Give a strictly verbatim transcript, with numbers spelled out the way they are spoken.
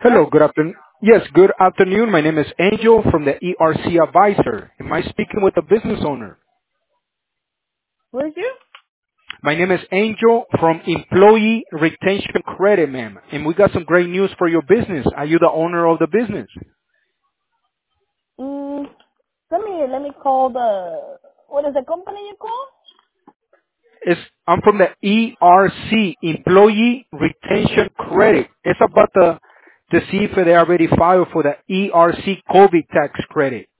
Hello, Hello? good afternoon. Yes, good afternoon. My name is Angel from the E R C Advisor. Am I speaking with a business owner? Who is you? My name is Angel from Employee Retention Credit, ma'am. And we got some great news for your business. Are you the owner of the business? Mm, let me let me call the what is the company you call? It's, I'm from the E R C, Employee Retention Credit. It's about the, to see if they already filed for the E R C COVID tax credit.